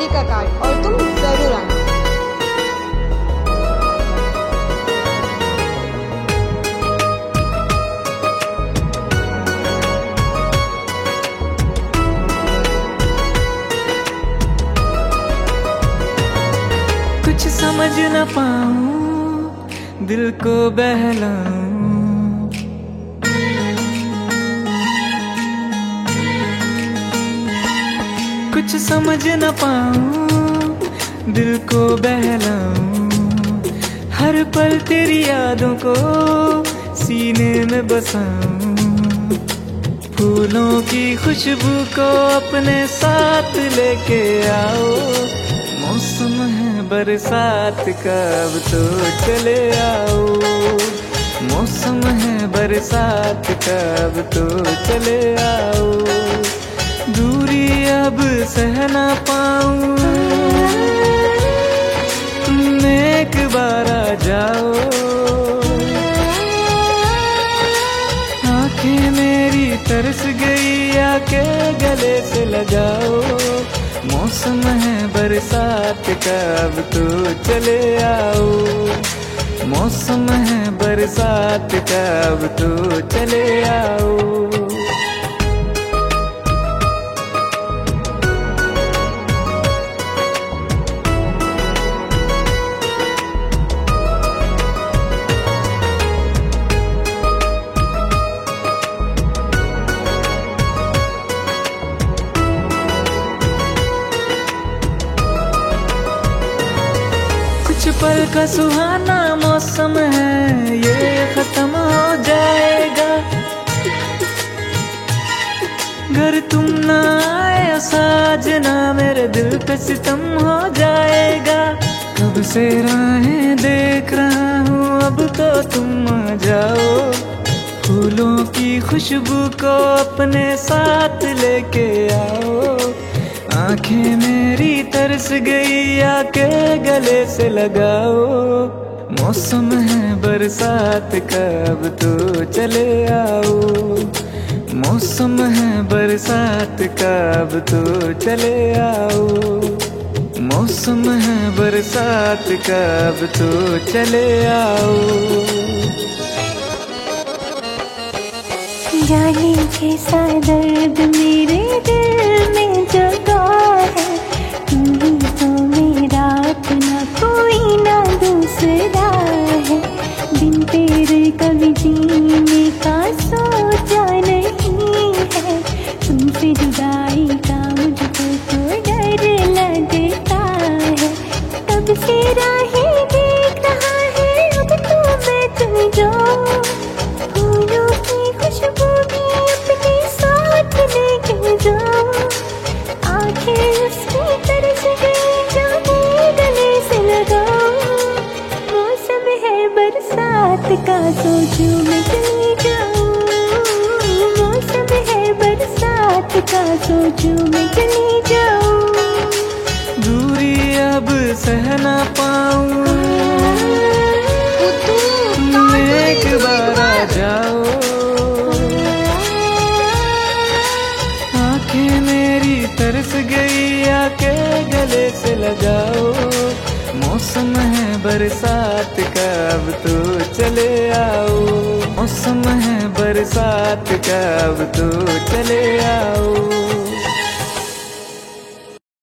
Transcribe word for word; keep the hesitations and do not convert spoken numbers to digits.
शादी का कार्ड और तुम जरूर आना। कुछ समझ न पाऊं, दिल को बहलाऊं, कुछ समझ न पाऊं, दिल को बहलाऊं, हर पल तेरी यादों को सीने में बसाऊं, फूलों की खुशबू को अपने साथ लेके आओ, मौसम है बरसात का अब तो चले आओ, मौसम है बरसात का अब तो चले आओ, दूरी अब सह ना पाऊं, तुम एक बार आ जाओ, आंखें मेरी तरस गई आके गले से लगाओ, मौसम है बरसात का अब तो चले आओ, मौसम है बरसात का अब तो चले आओ। कुछ पल का सुहाना मौसम है ये खत्म हो जाएगा, घर तुम ना आए साजना मेरे दिल पे सितम हो जाएगा, कब से राहें देख रहा हूँ अब तो तुम आ जाओ, फूलों की खुशबू को अपने साथ लेके आओ, आंखें मेरी तरस गई आके गले से लगाओ, मौसम है बरसात का अब तो चले आओ, मौसम है बरसात का अब तो चले आओ, मौसम है बरसात का अब तो चले आओ। जाने कैसा दर्द मेरे दिल में जगा है, तू ही तो मेरा अपना कोई ना दूसरा है, बिन तेरे कभी जीने का सोचा नहीं है, तुमसे जुदाई का मुझको तो डर लगता है, तब से राहें देख रहा है अब तो मैं तुम जाऊं, फूलों की खुशबू भी अपने साथ लेके जाऊं, आंखें उसकी तरस गई जाने गले से लगाऊं, मौसम है बरसात का सोचूं मैं चली जाऊं, मौसम है बरसात का सोचूं मैं चली जाऊं, दूरी अब सह ना पाऊं, तुम एक बार आ जाओ, आंखें मेरी तरस गई आके गले से लगाओ, मौसम है बरसात का अब तो चले आओ, मौसम है बरसात का अब तो चले आओ।